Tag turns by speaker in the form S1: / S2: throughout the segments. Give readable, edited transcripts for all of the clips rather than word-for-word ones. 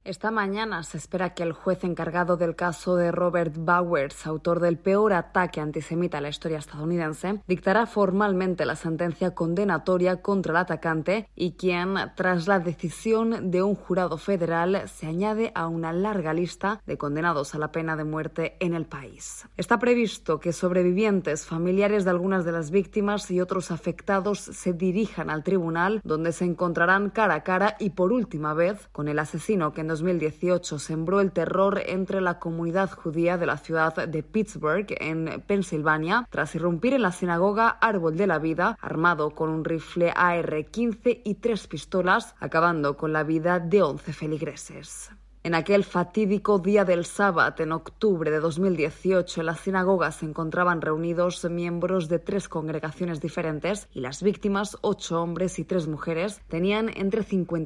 S1: Esta mañana se espera que el juez encargado del caso de Robert Bowers, autor del peor ataque antisemita en la historia estadounidense, dictará formalmente la sentencia condenatoria contra el atacante y quien, tras la decisión de un jurado federal, se añade a una larga lista de condenados a la pena de muerte en el país. Está previsto que sobrevivientes, familiares de algunas de las víctimas y otros afectados se dirijan al tribunal, donde se encontrarán cara a cara y por última vez con el asesino que en 2018 sembró el terror entre la comunidad judía de la ciudad de Pittsburgh, en Pensilvania, tras irrumpir en la sinagoga Árbol de la Vida, armado con un rifle AR-15 y 3 pistolas, acabando con la vida de 11 feligreses. En aquel fatídico día del sábado, en octubre de 2018, en la sinagoga se encontraban reunidos miembros de 3 congregaciones diferentes y las víctimas, 8 hombres y 3 mujeres, tenían entre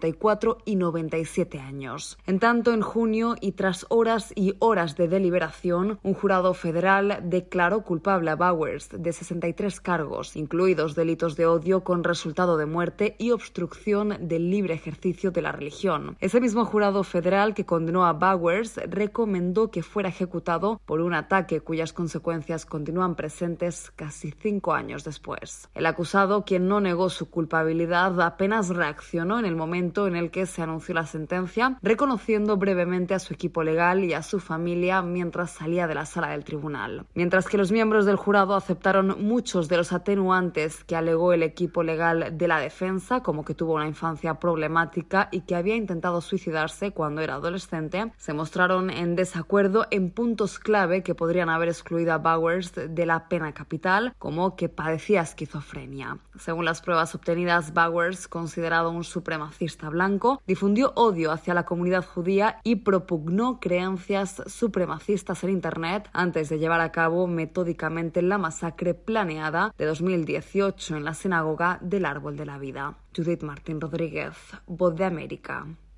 S1: 54 y 97 años. En tanto, en junio, y tras horas y horas de deliberación, un jurado federal declaró culpable a Bowers de 63 cargos, incluidos delitos de odio con resultado de muerte y obstrucción del libre ejercicio de la religión. Ese mismo jurado federal que condenó a Bowers recomendó que fuera ejecutado por un ataque cuyas consecuencias continúan presentes casi 5 años después. El acusado, quien no negó su culpabilidad, apenas reaccionó en el momento en el que se anunció la sentencia, reconociendo brevemente a su equipo legal y a su familia mientras salía de la sala del tribunal. Mientras que los miembros del jurado aceptaron muchos de los atenuantes que alegó el equipo legal de la defensa, como que tuvo una infancia problemática y que había intentado suicidarse cuando era adolescente, se mostraron en desacuerdo en puntos clave que podrían haber excluido a Bowers de la pena capital, como que padecía esquizofrenia. Según las pruebas obtenidas, Bowers, considerado un supremacista blanco, difundió odio hacia la comunidad judía y propugnó creencias supremacistas en Internet antes de llevar a cabo metódicamente la masacre planeada de 2018 en la sinagoga del Árbol de la Vida. Judith Martín Rodríguez, Voz de América.